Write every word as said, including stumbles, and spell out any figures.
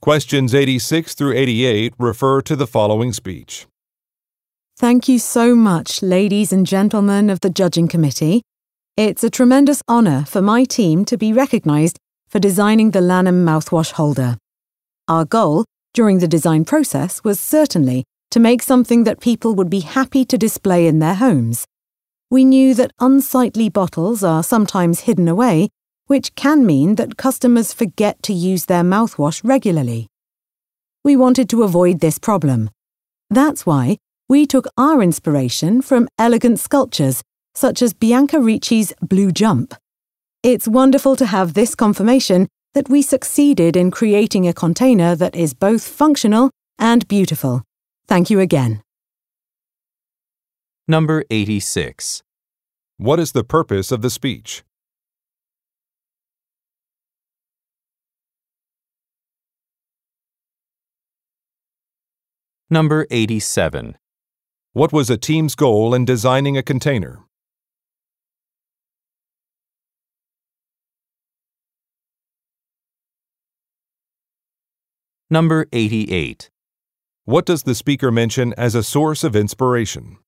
Questions eighty-six through eighty-eight refer to the following speech. Thank you so much, ladies and gentlemen of the judging committee. It's a tremendous honour for my team to be recognised for designing the Lanham mouthwash holder. Our goal during the design process was certainly to make something that people would be happy to display in their homes. We knew that unsightly bottles are sometimes hidden away, which can mean that customers forget to use their mouthwash regularly. We wanted to avoid this problem. That's why we took our inspiration from elegant sculptures such as Bianca Ricci's Blue Jump. It's wonderful to have this confirmation that we succeeded in creating a container that is both functional and beautiful. Thank you again. Number eighty-six. What is the purpose of the speech? Number eighty-seven. What was a team's goal in designing a container? Number eighty-eight. What does the speaker mention as a source of inspiration?